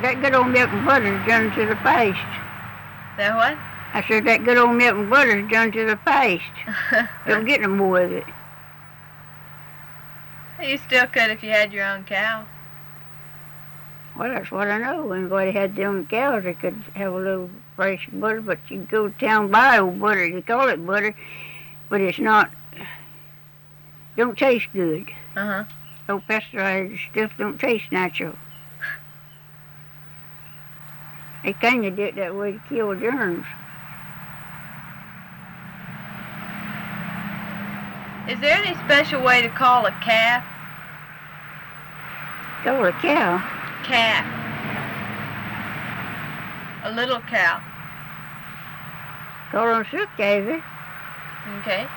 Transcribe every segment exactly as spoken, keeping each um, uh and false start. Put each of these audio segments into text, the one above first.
that good old milk and butter is done to the paste. That what? I said that good old milk and butter is done to the paste. Don't get no more of it. You still could if you had your own cow. Well, that's what I know. When anybody had their own cows, they could have a little fresh butter, but you can go to town and buy old butter. You call it butter, but it's not, don't taste good. Uh-huh. No pesticides stuff don't taste natural. They kind of did it that way to kill germs. Is there any special way to call a calf? Call a cow? Calf. A little cow. Call them silk calves. Okay.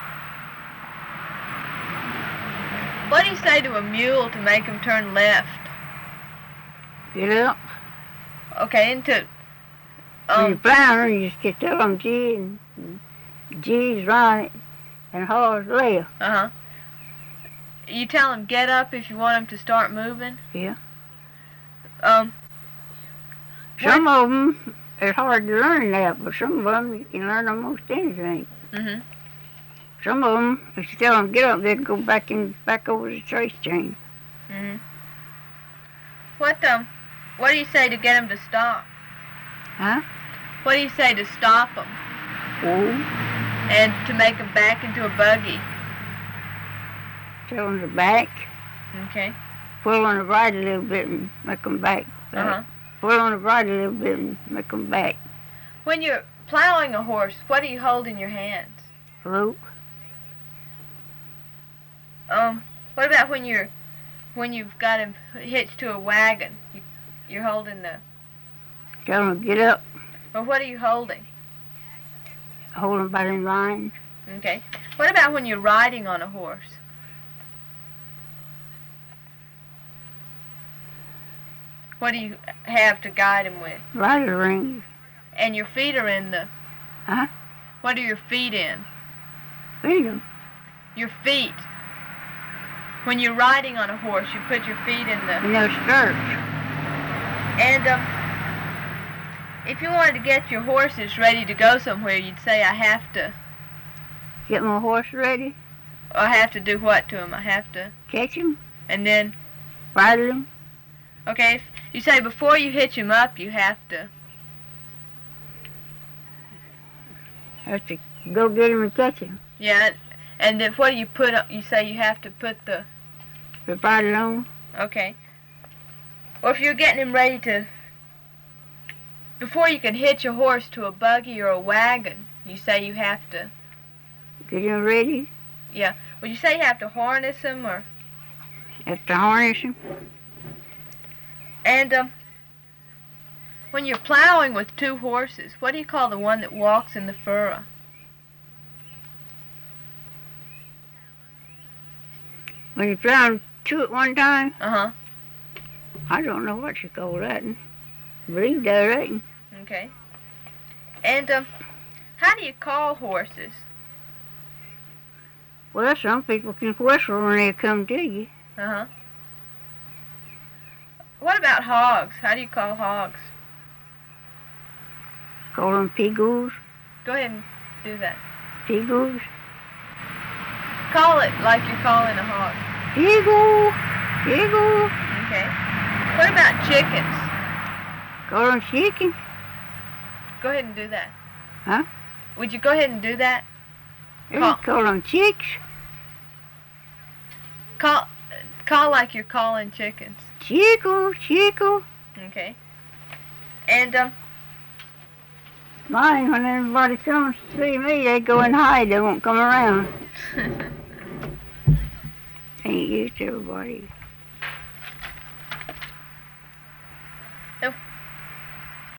What do you say to a mule to make him turn left? Get up. Okay, into... Um, when you're Um, plowing, you just get tell them G and G's right and H's left. uh-huh. You tell him get up if you want him to start moving? Yeah. Um, Some of them, it's hard to learn that, but some of them, you can learn almost anything. mm-hmm. Some of them, if you tell them get up, they can go back in, back over the trace chain. Mm-hmm. What, um, what do you say to get him to stop? Huh? What do you say to stop him Oh, and to make him back into a buggy? tell them to back. Okay. Pull on the right a little bit and make them back. back. Uh-huh. Pull on the right a little bit and make them back. When you're plowing a horse, what do you hold in your hands? Rope. Um, what about when you're, when you've got him hitched to a wagon? You, you're holding the, Tell them to get up. or what are you holding? Hold them by them lines. Okay. What about when you're riding on a horse? What do you have to guide him with? Rider rings. And your feet are in the... Huh? What are your feet in? Feed them. Your feet. When you're riding on a horse, you put your feet in the... In those skirts. And, um, if you wanted to get your horses ready to go somewhere, you'd say, I have to... Get my horse ready. I have to do what to him? I have to... Catch him. And then... Ride him. Okay, if you say before you hitch him up, you have to... Have to go get him and catch him. Yeah, and then what do you put up? You say you have to put the... The bridle on. Okay. Or if you're getting him ready to... Before you can hitch a horse to a buggy or a wagon, you say you have to... Get him ready. Yeah. Would you say you have to harness him or... Have to harness him. And, um... when you're plowing with two horses, what do you call the one that walks in the furrow? When you're plowing two at one time, Uh-huh. I don't know what you call that. Breed directing. Okay. And, um, how do you call horses? Well, some people can whistle when they come to you. Uh-huh. What about hogs? How do you call hogs? Call them pigos. Go ahead and do that. Pigos. Call it like you're calling a hog. Pigo. Pigo. Okay. What about chickens? Call them chicken. Go ahead and do that. Huh? Would you go ahead and do that? They Call- call them chicks. Call, call like you're calling chickens. Chico. Chico. Okay. And, um, Mine, when everybody comes to see me, they go and hide. They won't come around. Ain't used to everybody.